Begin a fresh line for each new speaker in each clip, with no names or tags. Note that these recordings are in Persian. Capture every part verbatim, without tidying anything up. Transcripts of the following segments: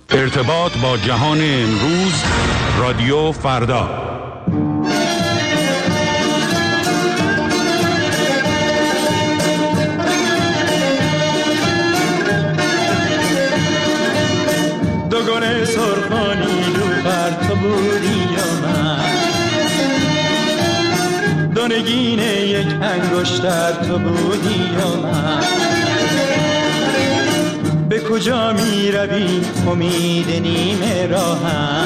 ارتباط با جهان امروز، رادیو فردا.
دو گل سرخانی دو بر تو بودی و من، دو نگین یک انگشتر تو بودی و من. به کجا می روی امید نیمه راهم،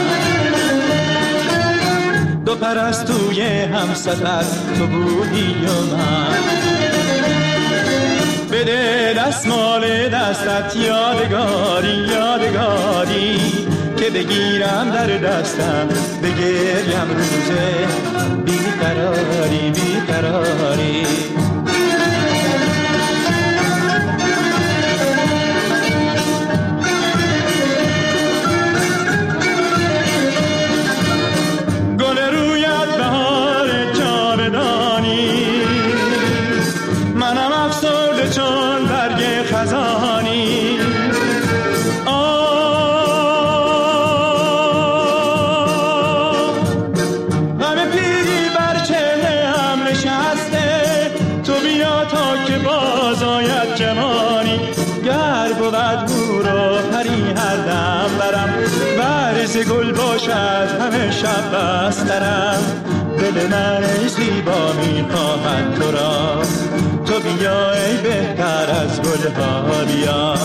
دو پرستوی هم سفر تو بودی و من. بده دستمال دستت یادگاری یادگاری، که بگیرم در دستم بگریم روزه بیقراری بیقراری. گل باشد همه شب بسترم، دل من ای زیبا میخواهد تو را، تو بیا ای بهتر از گلها بیا.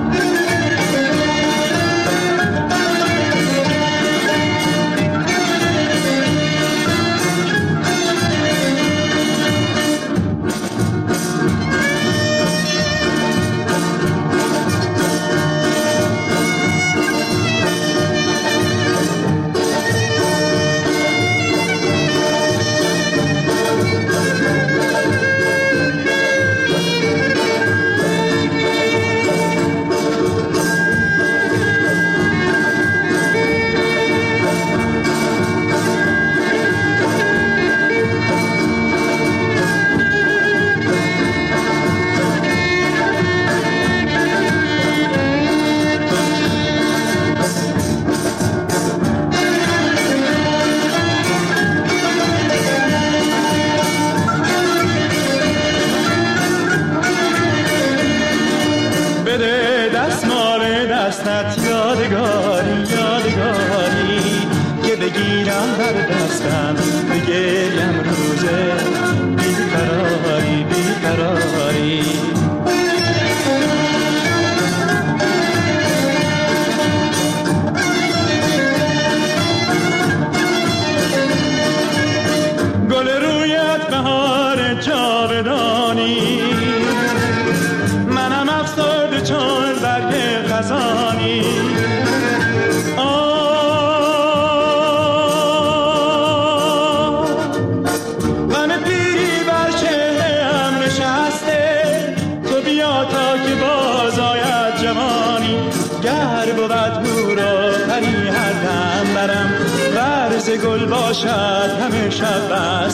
گل باشد همه شب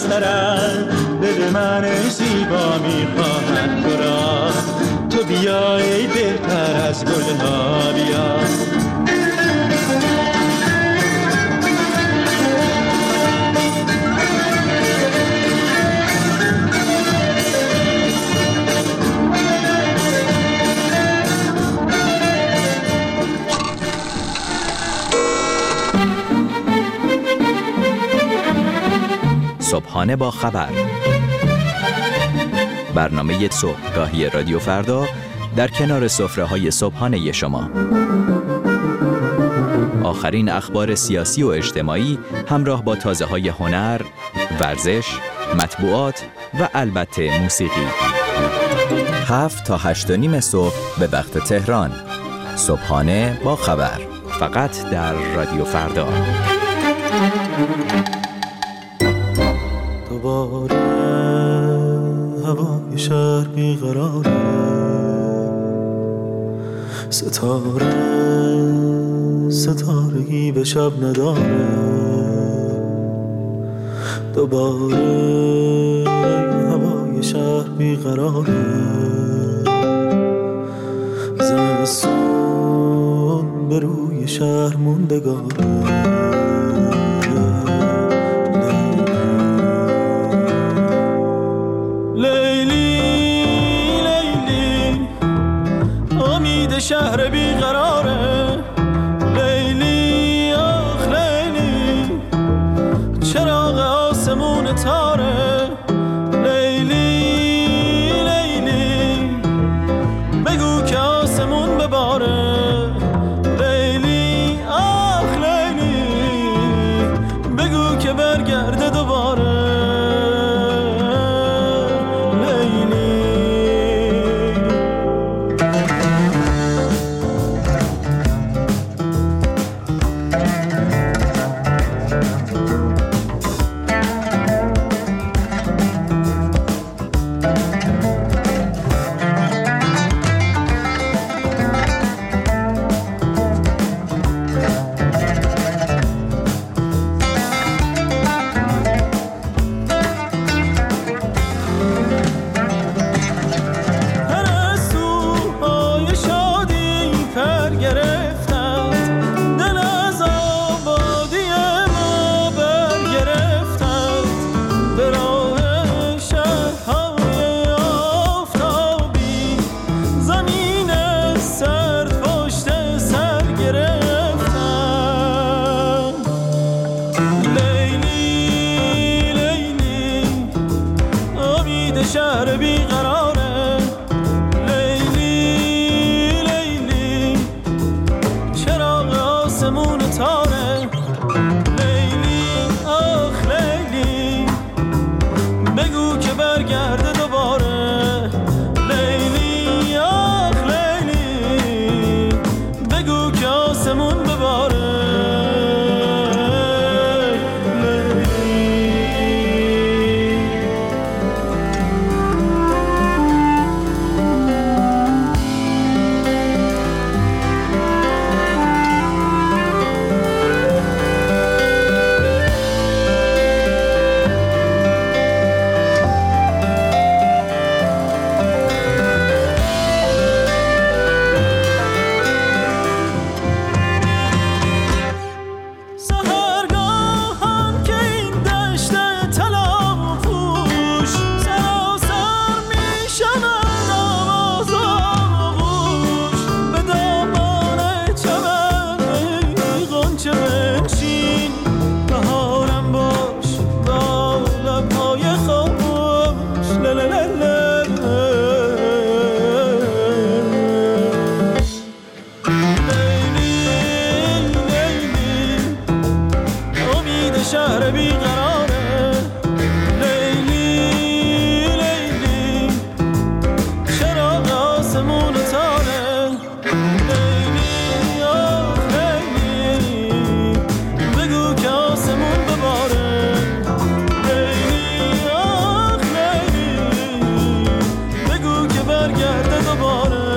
بسترم، دل من ای زیبا میخواهد تو را، تو بیا ای بهتر از گلها بیا.
صبحانه با خبر، برنامه صبحگاهی رادیو فردا در کنار سفره‌های صبحانه شما. آخرین اخبار سیاسی و اجتماعی همراه با تازه‌های هنر، ورزش، مطبوعات و البته موسیقی. هفت تا هشت و نیم صبح به وقت تهران. صبحانه با خبر، فقط در رادیو فردا.
دوباره هوای شهر بیقراره، ستاره ستارگی به شب نداره. دوباره هوای شهر بیقراره، زمستون به روی پای شهر موندگاره.
شهر بیقراره لیلی آخ لیلی چراغ آسمون تاره لیلی لیلی بگو که آسمون بباره لیلی آخ لیلی بگو که برگرده دوباره شهر بیقراره لیلی لیلی چراغ آسمون تاره لیلی آخ لیلی بگو که برگرده دوباره لیلی آخ لیلی بگو که آسمون بباره شهر بیقراره لیلی لیلی چراغ آسمون تاره لیلی آخ لیلی بگو که آسمون بباره لیلی آخ لیلی بگو که برگرده دوباره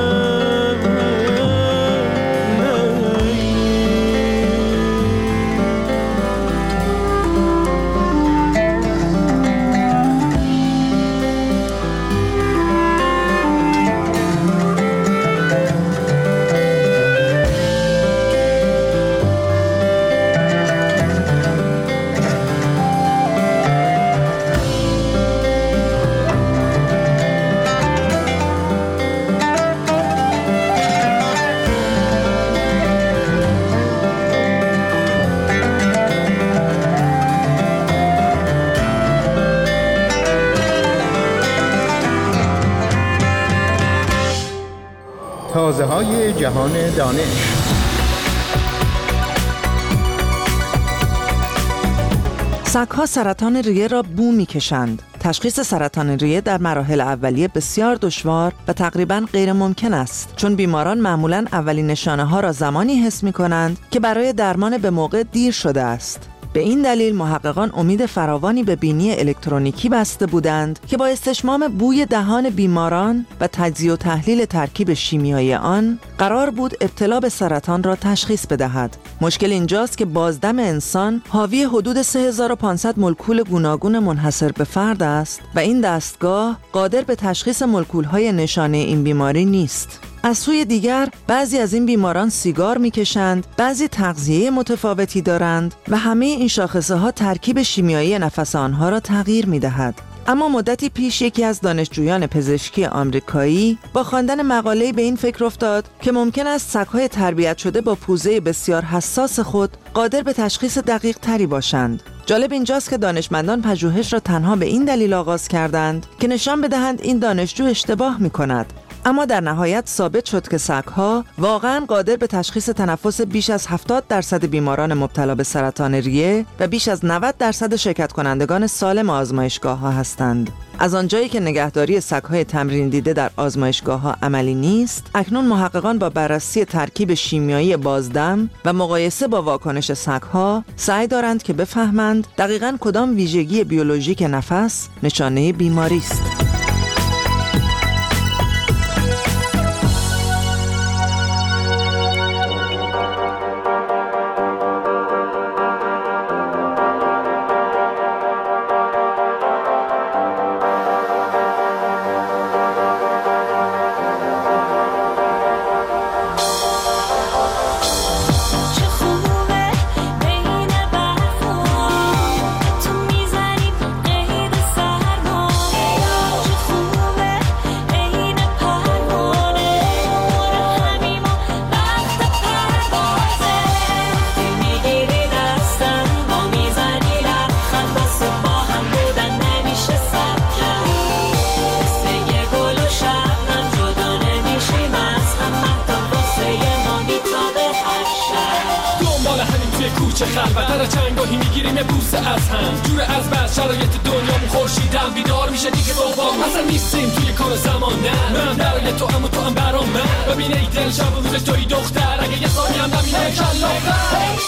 تازه های جهان دانش.
سگ‌ها سرطان ریه را بو می‌کشند. تشخیص سرطان ریه در مراحل اولیه بسیار دشوار و تقریباً غیر ممکن است، چون بیماران معمولاً اولین نشانه‌ها را زمانی حس می‌کنند که برای درمان به موقع دیر شده است. به این دلیل محققان امید فراوانی به بینی الکترونیکی بسته بودند که با استشمام بوی دهان بیماران و تجزیه و تحلیل ترکیب شیمیایی آن قرار بود ابتلا به سرطان را تشخیص بدهد. مشکل اینجاست که بازدم انسان حاوی حدود سه هزار و پانصد مولکول گوناگون منحصر به فرد است و این دستگاه قادر به تشخیص مولکول‌های نشانه این بیماری نیست. از سوی دیگر بعضی از این بیماران سیگار میکشند، بعضی تغذیه متفاوتی دارند و همه این شاخصه ها ترکیب شیمیایی نفس آنها را تغییر میدهد. اما مدتی پیش یکی از دانشجویان پزشکی آمریکایی با خواندن مقاله‌ای به این فکر افتاد که ممکن است سگ‌های تربیت شده با پوزه بسیار حساس خود قادر به تشخیص دقیق تری باشند. جالب اینجاست که دانشمندان پژوهش را تنها به این دلیل آغاز کردند که نشان بدهند این دانشجو اشتباه می‌کند. اما در نهایت ثابت شد که سگ‌ها واقعاً قادر به تشخیص تنفس بیش از هفتاد درصد بیماران مبتلا به سرطان ریه و بیش از نود درصد شرکت کنندگان سالم آزمایشگاه‌ها هستند. از آنجایی که نگهداری سگ‌های تمرین دیده در آزمایشگاه‌ها عملی نیست، اکنون محققان با بررسی ترکیب شیمیایی بازدم و مقایسه با واکنش سگ‌ها سعی دارند که بفهمند دقیقاً کدام ویژگی بیولوژیک نفس نشانه بیماری است.
چه خلوت در چنگاهی میگیریم بوسه از هم جور از بس شرایط دنیامون خورشیدم بیدار میشه دیگه دوبام اصلا نیستیم توی کار زمان نه من برای تو اما تو هم برام من ببین ای دل شب و روزش توی دختر اگه یه ثانی هم نبینه کلاغر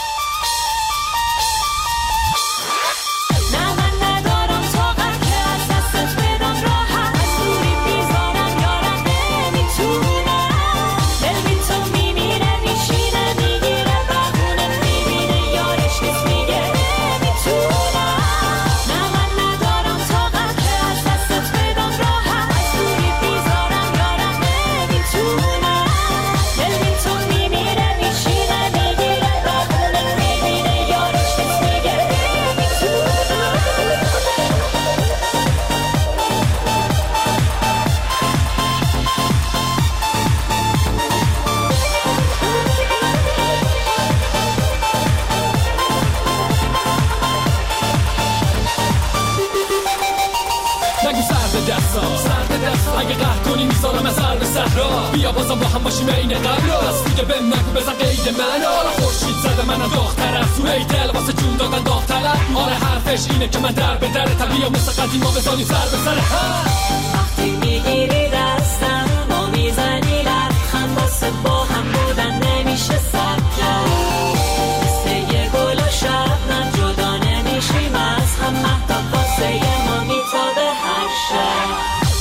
اگه قهر کنی میذارم از هر صحرا بیا بازم با هم باشیم این قبل از دیگه به نگو بزن قید من آره خورشید زده منم داغ‌تر از تو ای دل واسه جون دادن داغ‌تر آره حرفش اینه که من در به در طبیعه مثل قدیما بزنی سر به سر
وقتی میگیری دستم ما میزنی لبخند واسه با هم بودن نمیشه سب کرد مثل یه گل و شبنم جدا نمیشیم از هم مهتاب واسه ما میتابه هر شب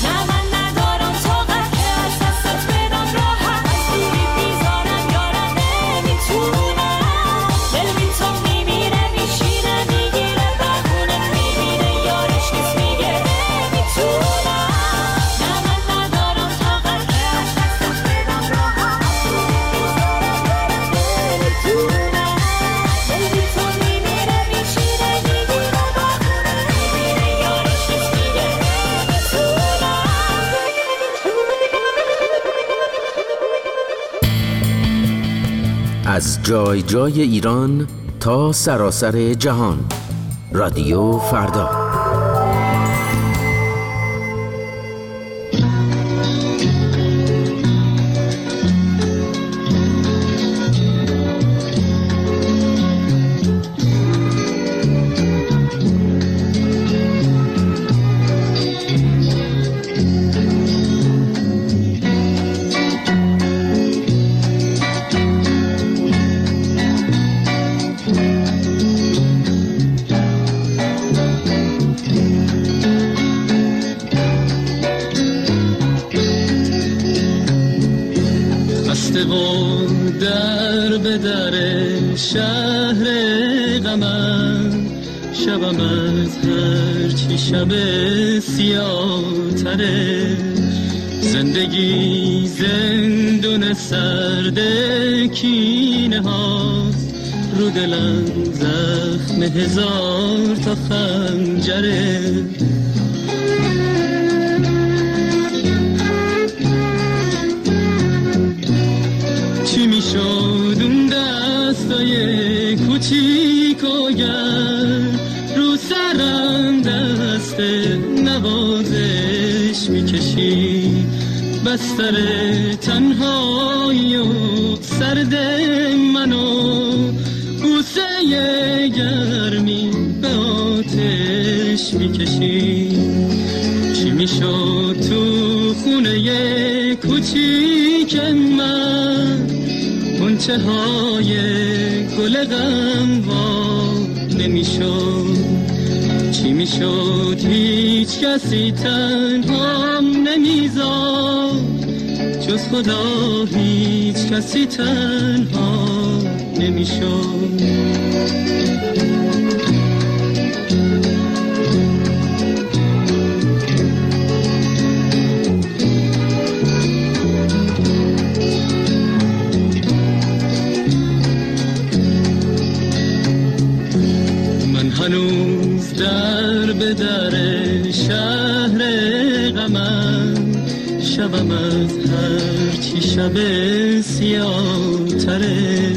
از جای جای ایران تا سراسر جهان رادیو فردا.
در به در شهر غمم شبم از هرچی شب سیاه تره ز زندگی زندون سرد کینه هاست، رو دلم زخم هزار تا خنجره. چی میشد اون دستای کوچیک و گرم، رو سرم دست نوازش میکشی، بستر تنهایی و سرد منو بوسه گرمی به آتش میکشی. چی میشد تو خونه کوچیک من، غنچه های گل غم وا نمیشد. چی میشد هیچ کسی تنهام نمیذاد، جز خدا هیچ کسی تنها نمیشد. هنوز در به در شهر غمم، شبم از هر چی شب سیاه تره.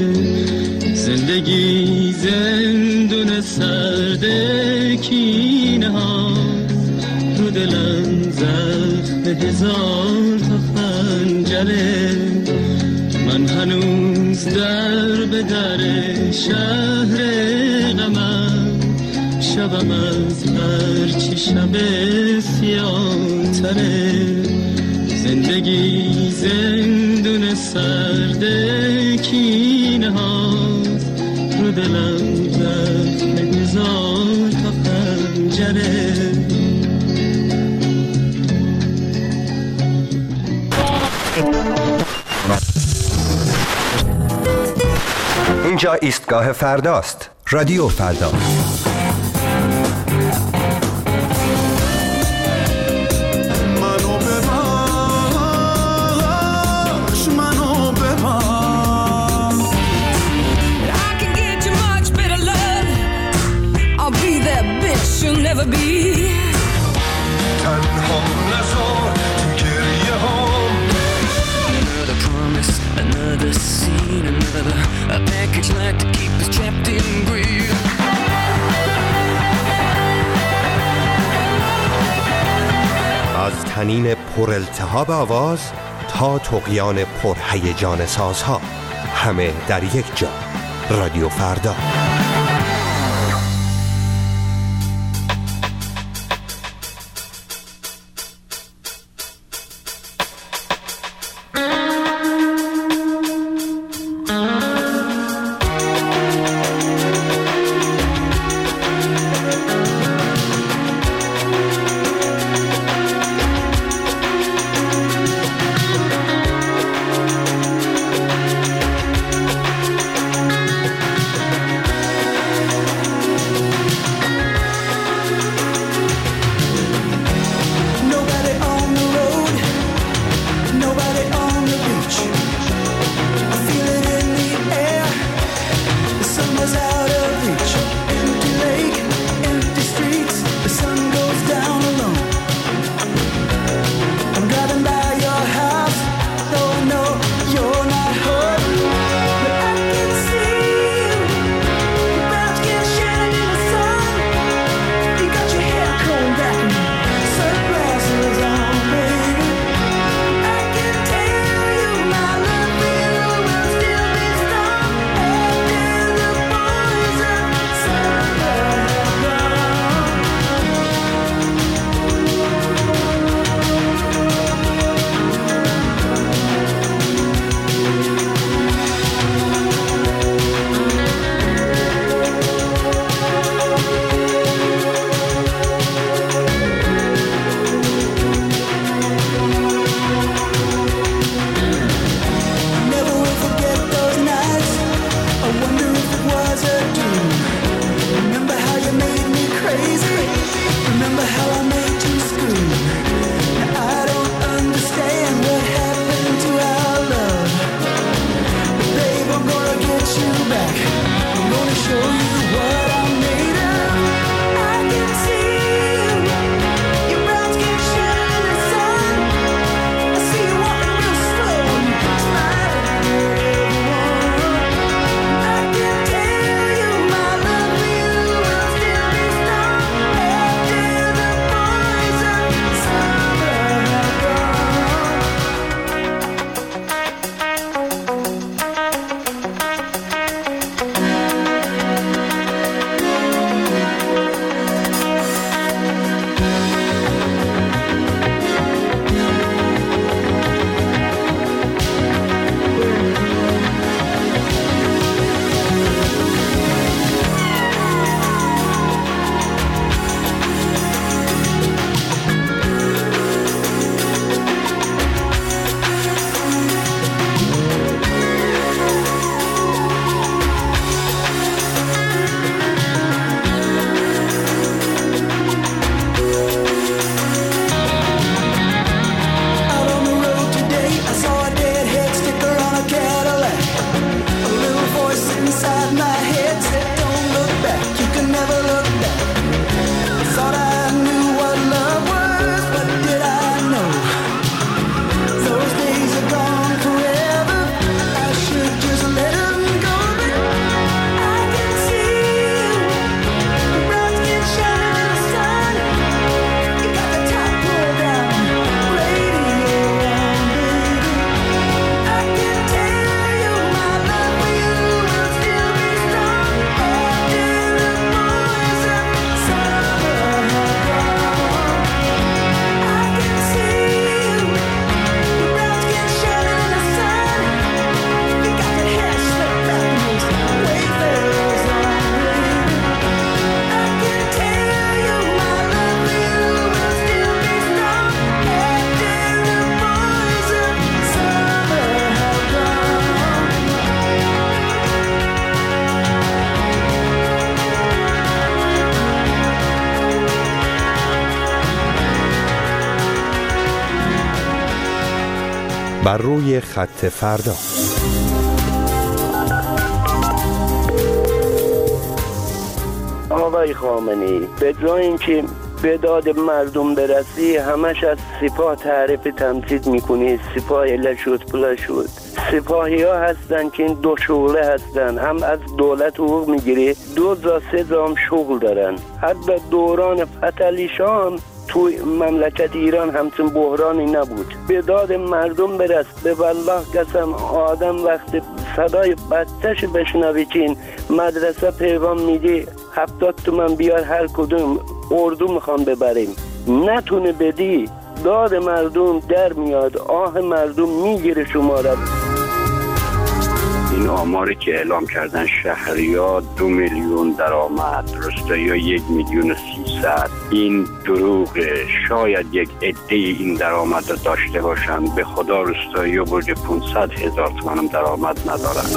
زندگی زندون سرد کینه هاست، رو دلم زخم هزار تا خنجره. من هنوز در به در شهر غمم، شبم از هر چی شب سیاه تره. زندگی زندون سرد کینه هاست، رو دلم زخم هزار تا خنجره.
اینجا ایستگاه فرداست. رادیو فردا. از تنین پر التهاب آواز تا طغیان پر هیجان سازها، همه در یک جا. رادیو فردا.
back. I'm gonna show you what I'm made of. I can see you. Your brown skin shining in the sun. I see you walking real slow and smiling at everyone. I can tell you my love for you will still be strong after the boys of summer have gone. Out on the road today, I saw a deadhead sticker on a Cadillac. A little voice inside my head said, don't look back, you can never look back. Thought I knew what love was, but did I know? Those days are gone forever, I should just let them go. But I can see you, your brown skin shining in the sun. You got the top pulled down, radio on, baby. I can tell you my love for you will still be strong after the boys of summer have gone. I can see you, your brown skin shining in the sun. You got your hair slicked back and those wayfarers on, baby. I can tell you my love for you will still be strong after the boys of summer have gone.
بر روی خط فردا.
آقای خامنه‌ای، به جای اینکه به داد مردم برسی همش از سپاه تعریف تمثیل میکنی. سپاه اله شد پلا شد. سپاهی ها هستن که این دو شغله هستن، هم از دولت حقوق میگیری، دو تا سه تا هم شغل دارن. حتی دوران فتحعلی شاه هم توی مملکت ایران همچون بحرانی نبود. به داد مردم برس. به والله قسم آدم وقت صدای بچه‌ش بشنوی که این مدرسه پیغام میدی هفتاد تومن بیار هر کدوم اردو میخوام ببریم، نتونه بدی، داد مردم در میاد، آه مردم میگیره شما را.
این آماری که اعلام کردن شهریار دو میلیون درآمد، روستایی‌ها یک میلیون و سیصد، این دروغه. شاید یک عده این درآمد رو داشته باشن، به خدا روستایی‌ها برج پانصد هزار تومان درآمد ندارن.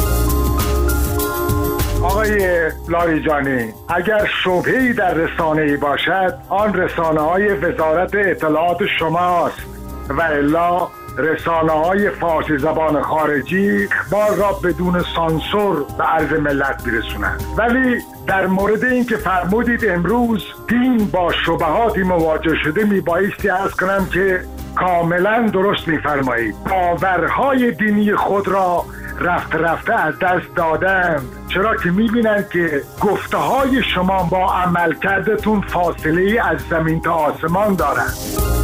آقای لاریجانی، اگر شبهه‌ای در رسانه‌ای باشد آن رسانه‌های وزارت اطلاعات شماست و الا رسانه‌های فارسی زبان خارجی اخبار را بدون سانسور به عرض ملت برسونند. ولی در مورد این که فرمودید امروز دین با شبهاتی مواجه شده، میبایستی عرض کنم که کاملا درست میفرمایید. باورهای دینی خود را رفته رفته از دست دادند، چرا که میبینند که گفته های شما با عمل کردتون فاصله از زمین تا آسمان دارند.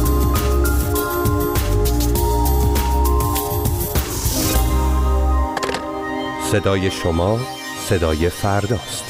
صدای شما صدای فرداست.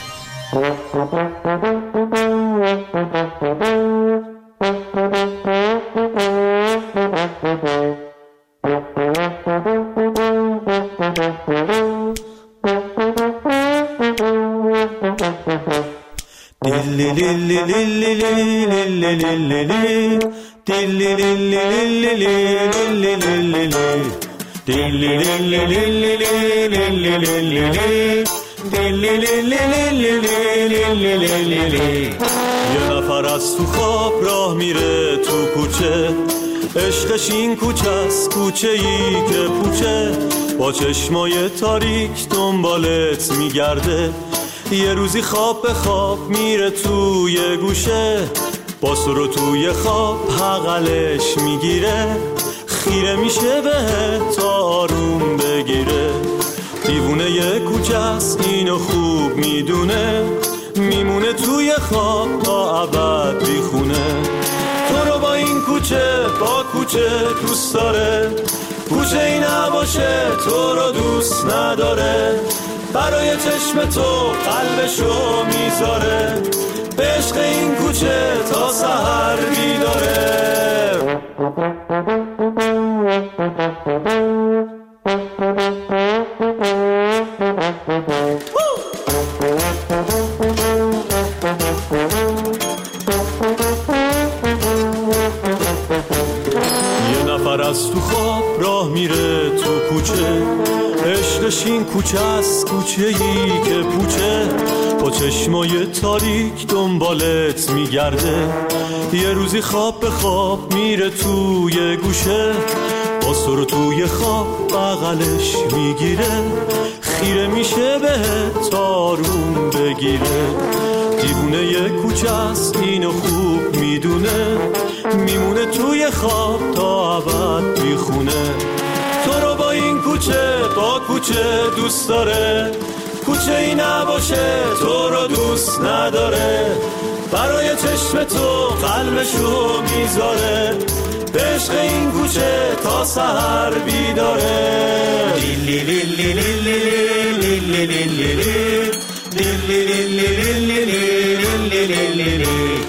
یه نفر از تو خواب راه میره تو کوچه، عشقش این کوچه است، کوچه ای که پوچه با چشمای تاریک دنبالت میگرده. یه روزی خواب به خواب میره توی گوشه، با سر توی خواب حقلش میگیره. خیره میشه به تا آروم بگیره. دیوونه یه کوچه است اینو خوب میدونه، میمونه توی خواب تا ابد بیخونه. تو رو با این کوچه با کوچه دوست داره، کوچه ای نباشه تو رو دوست نداره. برای چشم تو قلبشو میذاره، به عشق این کوچه تا سحر بیداره. یه نفر از تو خواب راه میره تو کوچه، عشقش این کوچه است، کوچه ای که پوچه با چشمای تاریک دنبالت میگرده. یه روزی خواب به خواب میره توی گوشه، با سر توی خواب بغلش میگیره. خیره میشه به تارون بگیره. دیوونه یه کوچه است اینو خوب میدونه، میمونه توی خواب تا ابد بیخونه. تو رو با این کوچه با کوچه دوست داره، کوچه ای نباشه تو رو دوست نداره. برای چشم تو قلبشو میذاره، به عشق این کوچه تا سحر بیداره. لیلی لیلی لیلی لیلی لیلی لیلی لیلی لیلی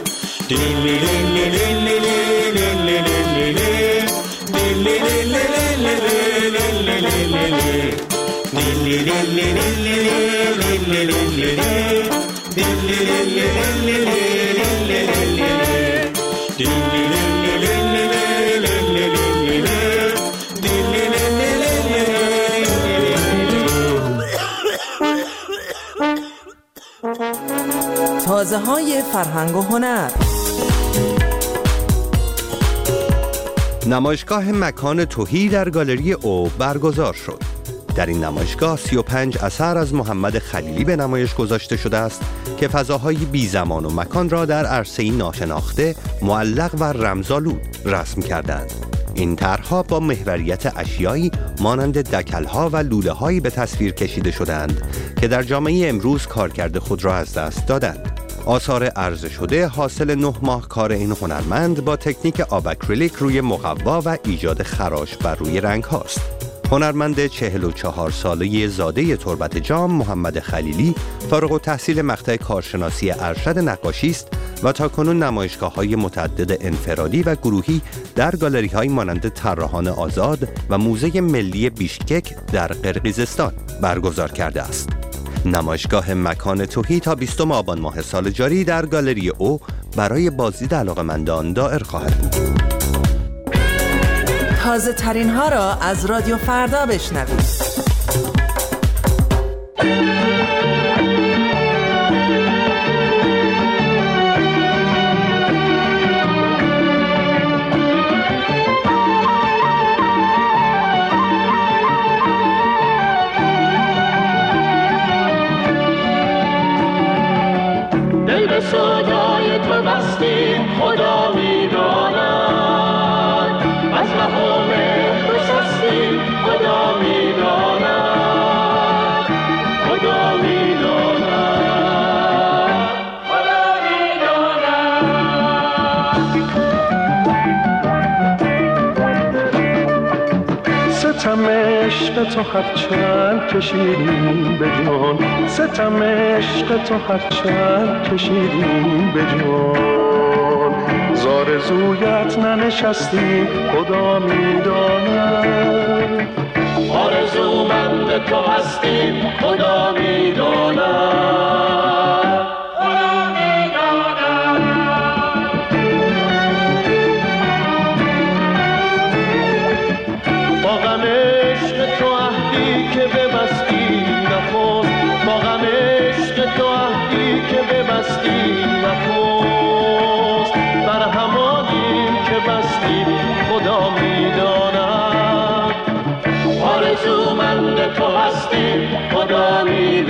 تازه های فرهنگ و هنر.
نمایشگاه مکان تهی در گالری او برگزار شد. در این نمایشگاه سی و پنج اثر از محمد خلیلی به نمایش گذاشته شده است که فضاهای بی زمان و مکان را در عرصه‌ای ناشناخته، معلق و رمزآلود رسم کردند. این طرح‌ها با محوریت اشیایی مانند دکل‌ها و لوله‌هایی به تصویر کشیده شدند که در جامعه امروز کارکرد خود را از دست دادند. آثار عرضه شده حاصل نه ماه کار این هنرمند با تکنیک آب اکریلیک روی مقوا و ایجاد خراش بر روی رنگ هاست. هنرمند چهل و چهار ساله زاده تربت جام محمد خلیلی فارغ التحصیل مقطع کارشناسی ارشد نقاشی است و تاکنون نمایشگاه‌های متعدد انفرادی و گروهی در گالری‌های مانند طراحان آزاد و موزه ملی بیشکک در قرقیزستان برگزار کرده است. نمایشگاه مکان تهی تا بیستم آبان ماه سال جاری در گالری او برای بازدید علاقه‌مندان دائر خواهد بود.
تازه ترین ها را از رادیو فردا بشنوید.
دل به صدای تو بستیم خدا میداند، از مهام بسستیم خدا میداند، خدا میداند، خدا میداند. ستم عشق تو هرچند کشیدیم به جان، ستم عشق تو هرچند کشیدیم به جان، زارزویت ننشستیم خدا میداند، آرزومند تو هستیم خدا میداند، خدا میداند. با غم عشق تو عهدی که ببستی نخست، با غم عشق تو عهدی که ببستی نخست، بر همانی که بستیم خدا تو هستی خدا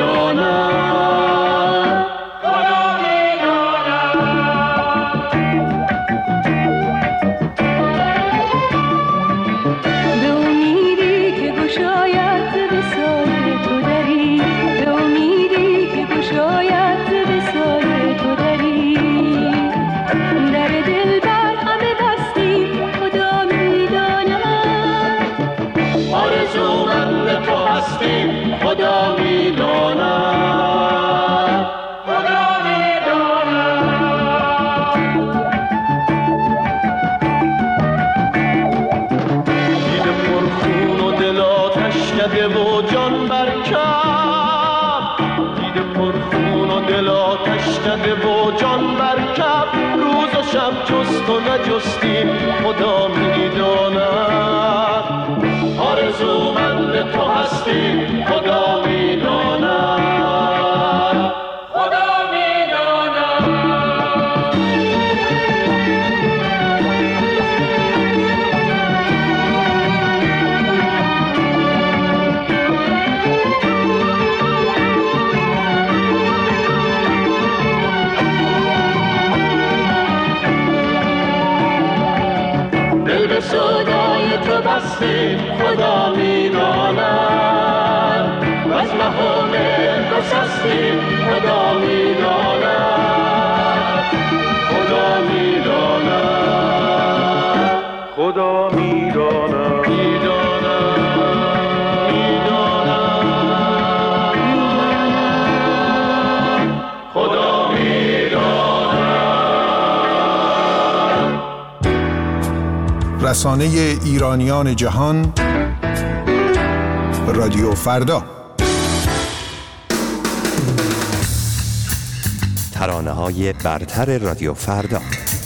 میداند خدا میداند
به امیدی که گشاید به سال تو دری به امیدی که گشاید به سال تو دری در دل بر همه بستی خدا میداند
آرزومند تو هستی خدا میداند خدا میداند دیده پرخون و دل آتش کده و جان برکب دیده پرخون و دل آتش کده و جان برکب روز و شب جست و نجستیم خدا میداند آرزومند تو هستی خدا میداند خدا میداند دل به سودای تو بستی خدا میداند و از مهام گسستی خدا میداند خدا میداند خدا میداند میداند میداند خدا میداند
رسانه ایرانیان جهان رادیو فردا
ترانه‌های برتر رادیو فردا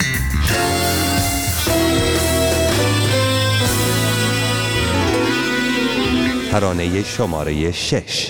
ترانه شماره شش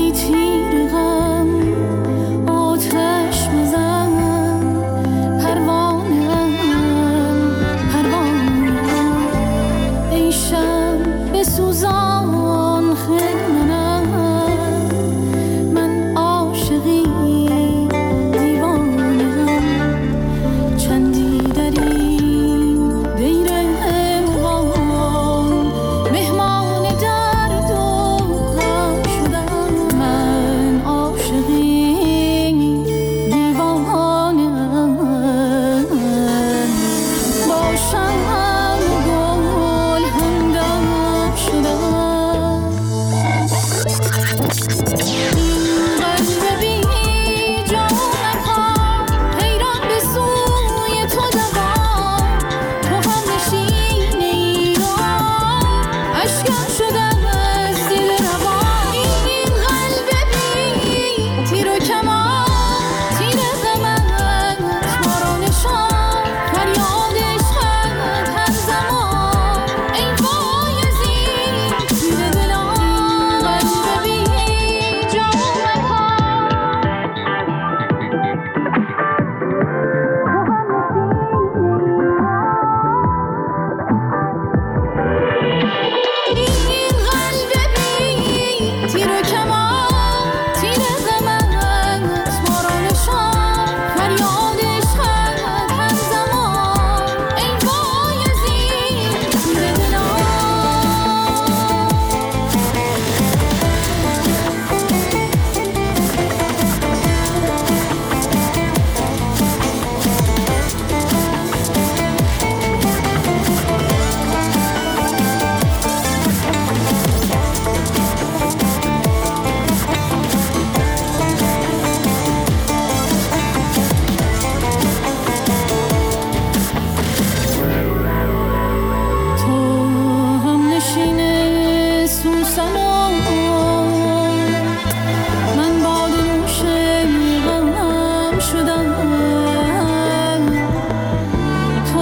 پرواز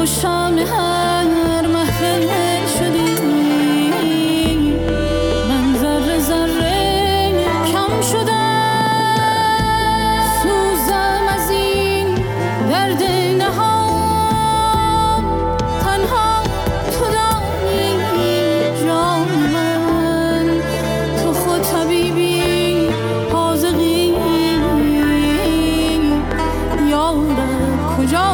تو شمع هر محفل شدی، من ذره ذره کم شدم، سوزم از این درد نهان، تنها تو دانی جان من، تو خود طبیبی حاذقی، یارم کجا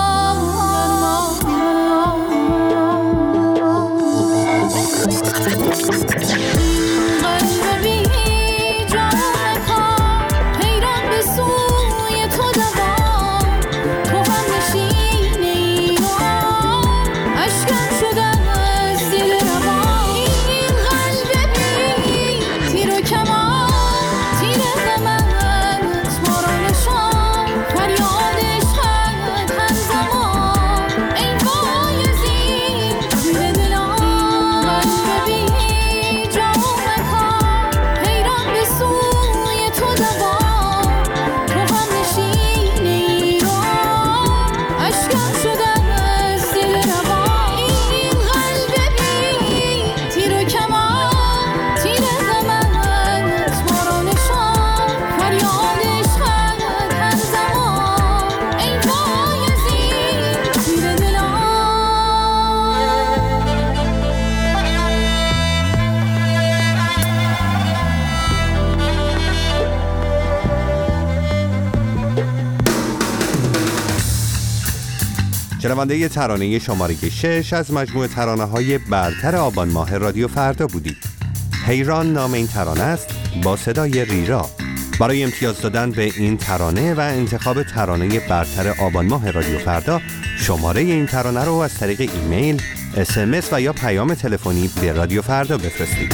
شنونده ترانه شماره شش از مجموعه ترانه‌های برتر آبان ماه رادیو فردا بودید. حیران نام این ترانه است با صدای ریرا. برای امتیاز دادن به این ترانه و انتخاب ترانه برتر آبان ماه رادیو فردا، شماره این ترانه رو از طریق ایمیل، اس ام اس و یا پیام تلفنی به رادیو فردا بفرستید.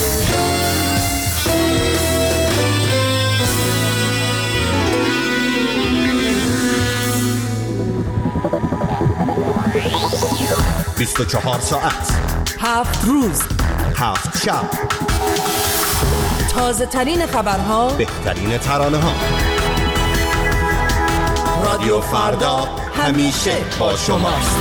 بیست و چهار ساعت،
هفت روز،
هفت شب،
تازه ترین خبرها،
بهترین ترانه ها. رادیو فردا همیشه با شماست.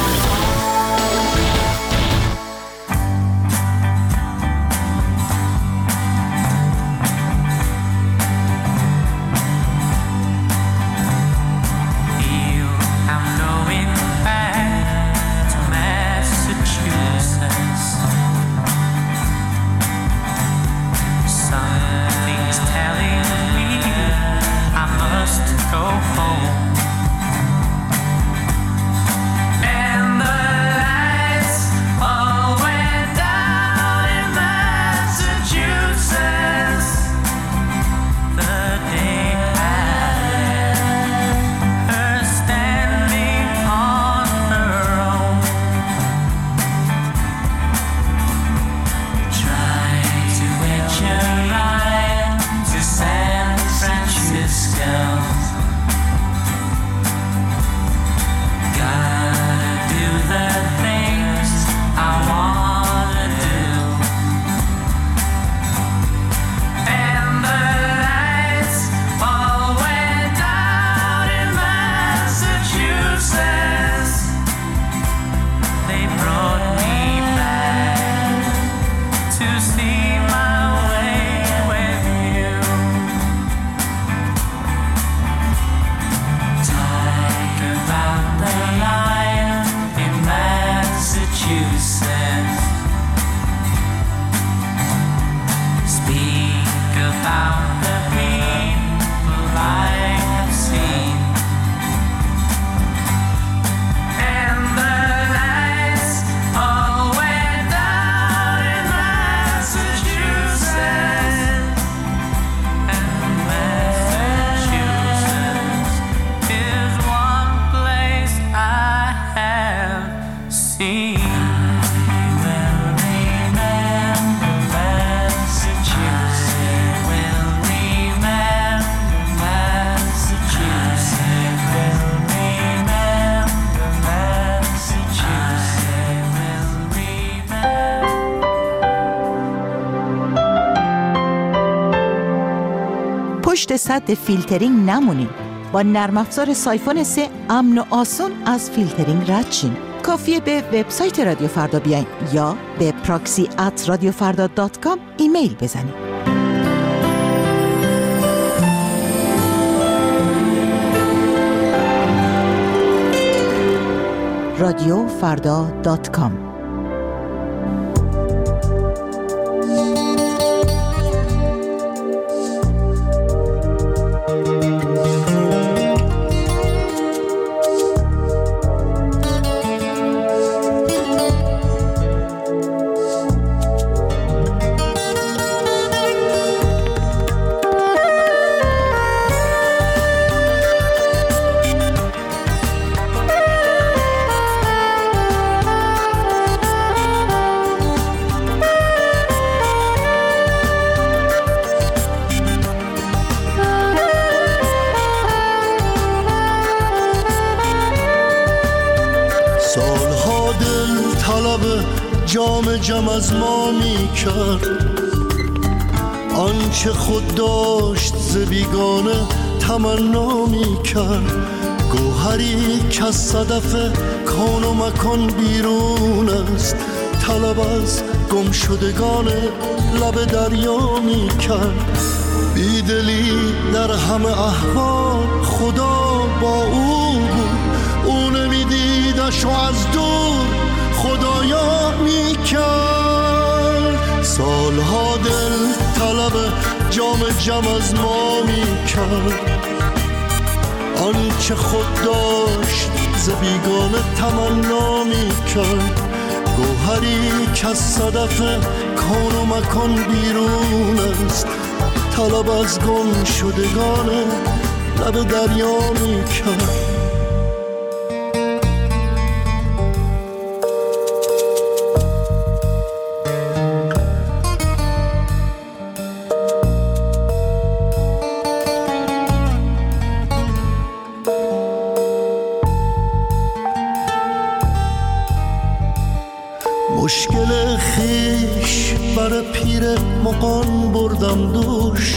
پشت سد فیلترینگ نمونید. با نرم افزار سایفون سه امن و آسون از فیلترینگ رد شین. کافیه به وبسایت رادیو فردا بیاین یا به پراکسی ات رادیو فردا دات کام ایمیل بزنید. رادیو فردا دات کام.
جام جم از ما می کرد آنچه خود داشت ز بیگانه تمنا می کرد. گوهری که از صدف کون و مکان بیرون است طلب از گم شدگان لب دریا می کرد. بیدلی در همه احوال خدا با او بود، او نمی دیدش و از دور خدایا می کرد. سالها دل طلب جام جم از ما می کرد آنچه خود داشت ز بیگانه تمنا می کرد. گوهری که از صدف کون و مکان بیرون است طلب از گم شدگان لب دریا می کرد. مشکل خیش بر پیر مغان بردم دوش،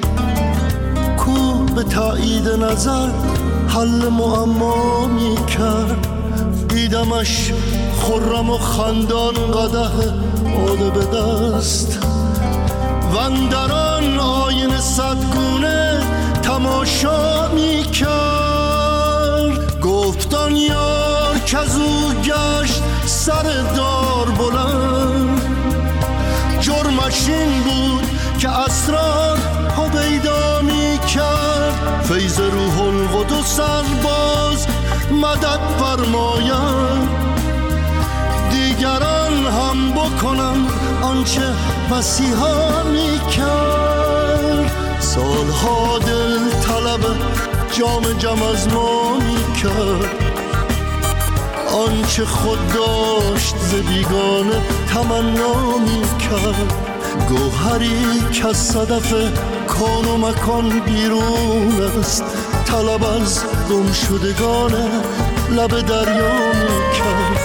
کو به تایید نظر حل معما می کرد. دیدمش خرم و خندان قدح باده به دست و اندران آینه صدگونه تماشا می کرد. گفتان یار که از او گشت سر دار بلند، جرمش این بود که اسرار هویدا می کرد. فیض روح القدس باز مدد فرماید، دیگران هم بکنم آنچه مسیحا می کرد. سالها دل طلب جام جم از ما می کرد آنچه خود داشت ز بیگانه تمنا می کرد. گوهری که از صدف کون و مکان بیرون است طلب از گم شدگان لب دریا می کرد.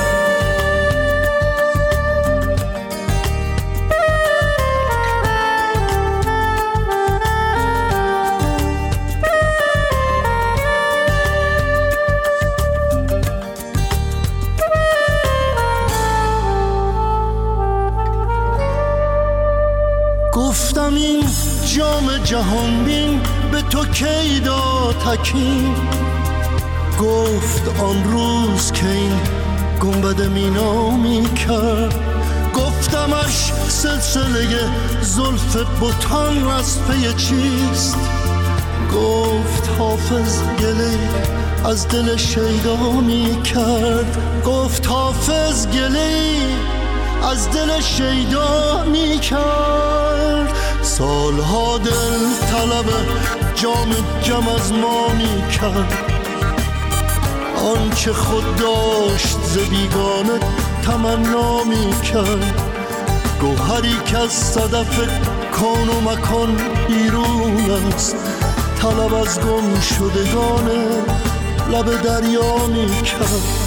گفتم این جام جهان بین به تو کی داد حکیم، گفت آن روز که این گنبد مینا می کرد. گفتمش سلسله زلف بتان از پی چیست، گفت حافظ گله از دل شیدا می کرد. گفت حافظ گله از دل شیدا می کرد. سالها دل طلب جام جم از ما می کرد آنچه خود داشت ز بیگانه تمنا می کرد. گوهری که از صدف کون و مکان بیرون است طلب از گم شدگان لب دریا می کرد.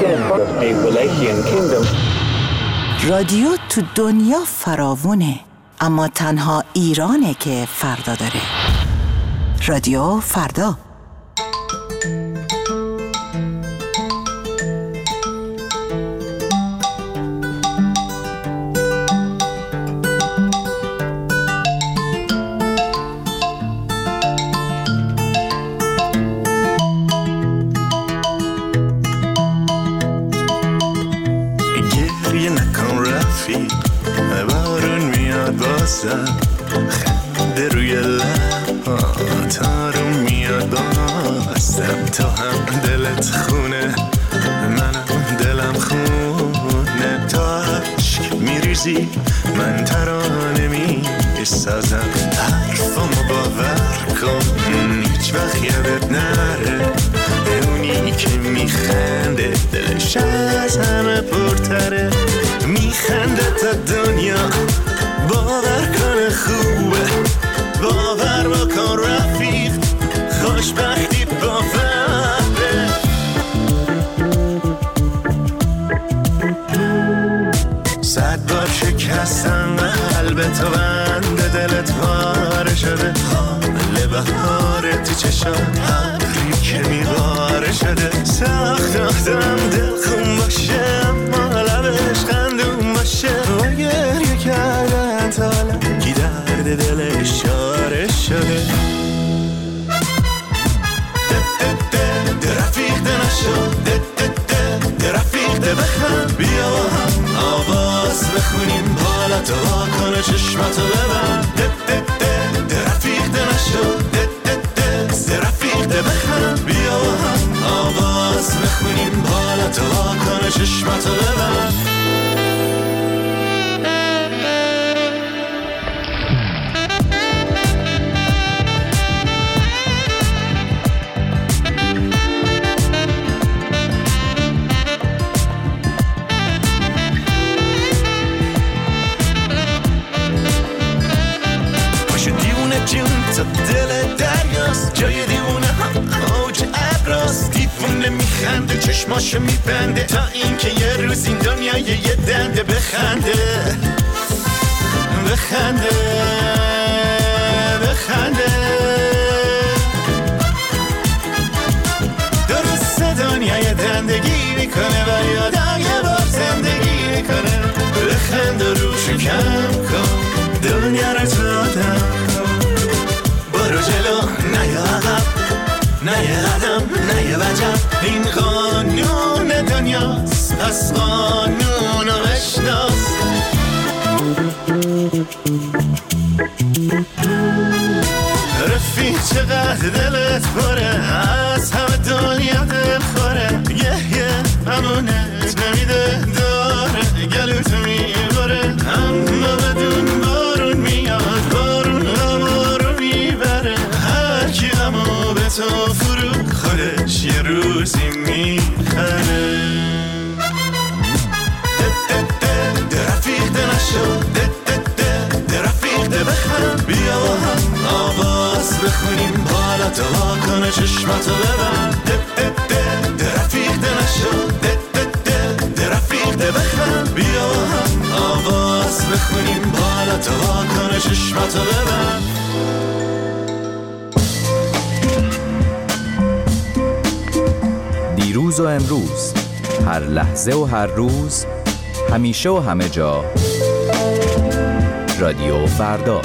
رادیو تو دنیا فراوونه، اما تنها ایرانه که فردا داره. رادیو فردا.
خنده روی لبات آروم میاد باستم، تو هم دلت خونه منم دلم خونه، تو عشق میریزی من ترانه میسازم، حرفامو باور کن هیچ وقت یادت نره، اونی که میخنده دلش از همه پرتره، میخنده تا دنیا باور کن خوبه، باور بکن رفیق خوشبختی باوره، صد بار شکستم قلب تو بند دلت پاره شده، حال بهاره تو چشات ابری که میباره شده، سخت آدم دل خون باشه اما لبش خندون باشه، و گریه کردن تا لکی درد دلش چاره شده، رفیق ده نشو رفیق ده بخند، بیا و هم آواز بخونیم، بالا تو واکنه چشمتو ببند، رفیق ده نشو رفیق ده بخند، بیا و هم آواز بخونیم، بالا تو واکنه چشمتو ببند. دل دریاست جای دیونه ها اوج ابراست، دیوونه میخنده چشماشو میبنده، تا اینکه یه روز این دنیا یه دنده بخنده بخنده بخنده، درست دنیا یه دندگی میکنه و یادم یه بار زندگی میکنه، بخنده روشو کم کن دنیا رو دادم، برو جلو نه یه عقب نه یه قدم نه یه وجب، این قانون دنیاست پس قانون رو بشناس، رفیق چقدر دلت پره از همه دنیا دل خوره، یه یه امونت نمیده داره گلوت میبره، اما بدون بارون میاد بارون همارو میبره، هر کی همو به تو فرو خودش یه روزی میخره، رفیق ده نشو رفیق ده بخند، بیا و هم آواز بخونیم، بالا تو واکنه چشمتو ببند، رفیق ده نشو رفیق ده بخند، بیا و هم آواز بخونیم، بالا تو واکنه چشمتو ببند.
دیروز و امروز، هر لحظه و هر روز، همیشه و همه جا، رادیو فردا.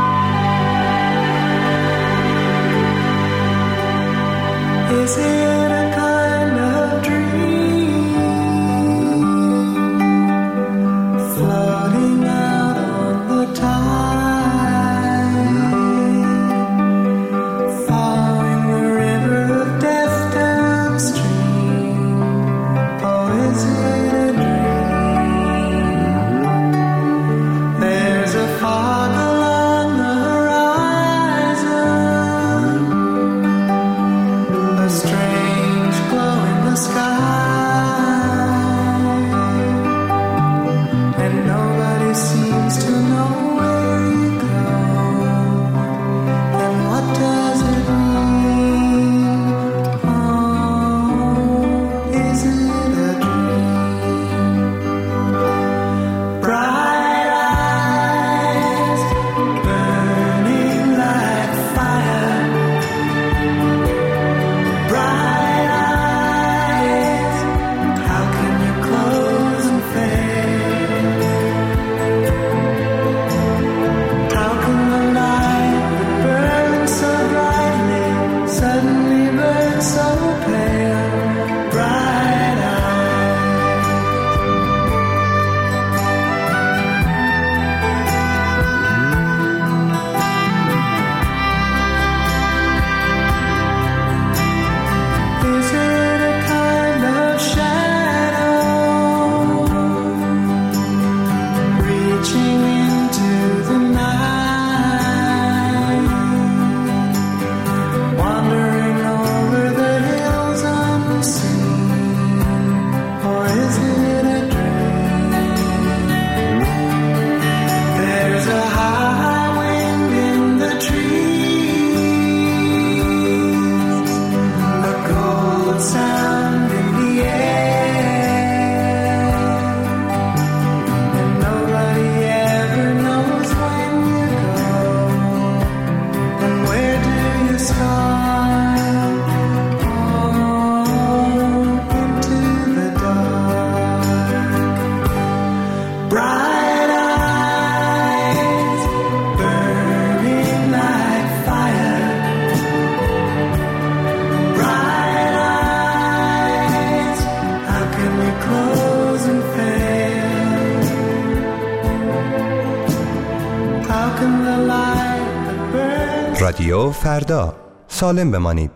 Is it
رادیو فردا، سالم بمانید.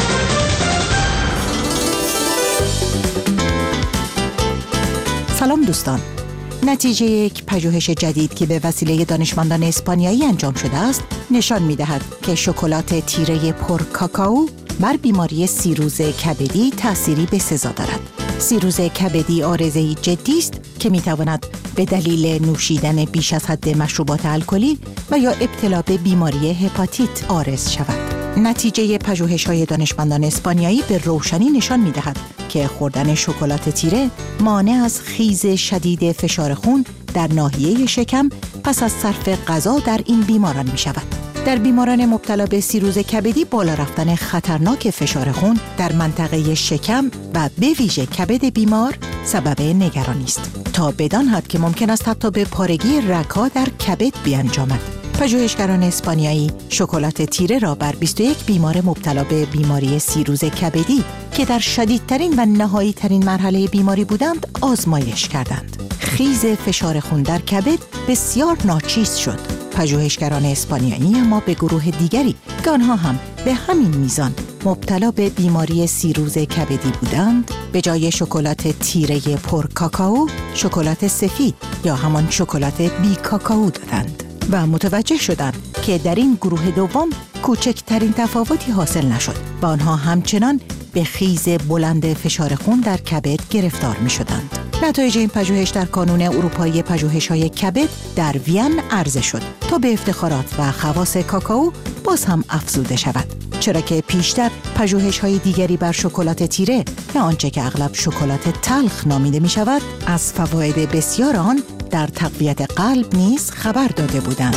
سلام دوستان. نتیجه یک پژوهش جدید که به وسیله دانشمندان اسپانیایی انجام شده است نشان می‌دهد که شکلات تیره پر کاکائو بر بیماری سیروز کبدی تأثیری بسزا دارد. سیروز کبدی عارضه‌ای جدی است که می‌تواند به دلیل نوشیدن بیش از حد مشروبات الکلی و یا ابتلا به بیماری هپاتیت عارض شود. نتیجه پژوهش‌های دانشمندان اسپانیایی به روشنی نشان می‌دهد که خوردن شکلات تیره مانع از خیز شدید فشار خون در ناحیه شکم پس از صرف غذا در این بیماران می‌شود. در بیماران مبتلا به سیروز کبدی بالا رفتن خطرناک فشار خون در منطقه شکم و به ویژه کبد بیمار سبب نگرانی است، تا بدان حد که ممکن است حتی به پارگی رگ‌ها در کبد بیانجامد. پژوهشگران اسپانیایی شکلات تیره را بر بیست و یک بیمار مبتلا به بیماری سیروز کبدی که در شدیدترین و نهایی ترین مرحله بیماری بودند آزمایش کردند. خیز فشار خون در کبد بسیار ناچیز شد. پژوهشگران اسپانیایی اما به گروه دیگری که آنها هم به همین میزان مبتلا به بیماری سیروز کبدی بودند، به جای شکلات تیره پر کاکائو شکلات سفید یا همان شکلات بی کاکائو دادند و متوجه شدند که در این گروه دوم کوچکترین تفاوتی حاصل نشد و آنها همچنان به خیز بلند فشار خون در کبد گرفتار می شدند. نتایج این پژوهش در کانون اروپایی پژوهش‌های کبد در وین عرضه شد تا به افتخارات و خواص کاکائو باز هم افزوده شود، چرا که پیشتر پژوهش‌های دیگری بر شکلات تیره یا آنچه که اغلب شکلات تلخ نامیده می شود از فواید بسیار آن در تقویت قلب نیز خبر داده بودند.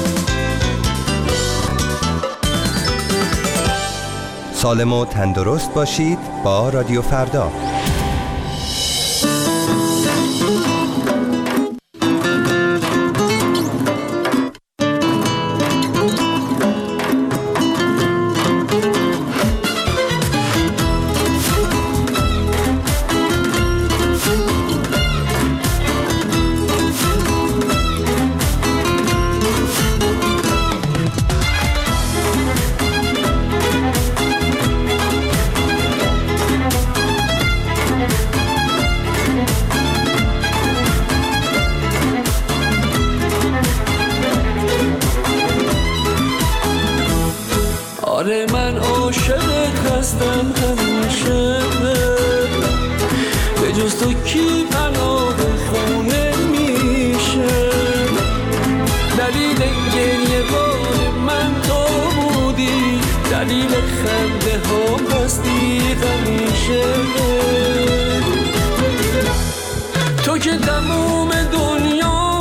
سالم و تندرست باشید با رادیو فردا.
آره من عاشقت هستم همیشه، به جز تو کی پناه خونه میشه. دلیل گریه بار من تو بودی، دلیل خنده ها هستی همیشه. تو که تموم دنیا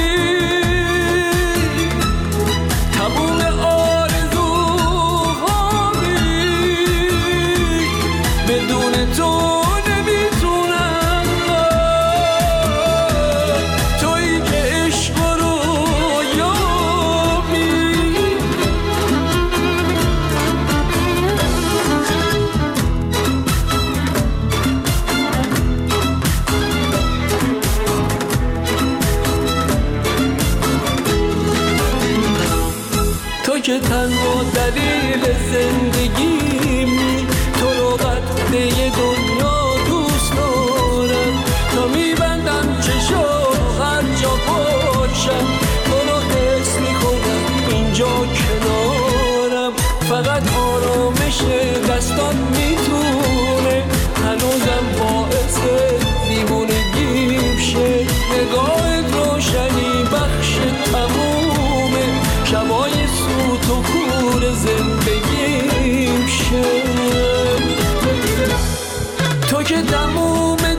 که تنها دلیل زندگیمی، تو رو قطعه دنیا دوست دارم، تا میبندم چشم هر جا باشم، تو رو حس میکنم اینجا کنارم. فقط آرامش دستان میتونه هنوزم باعث دیوونگیم شه. نگاهت روشنی بخش تمومه، شبای سوت و کور زندگیم شه. تو که تموم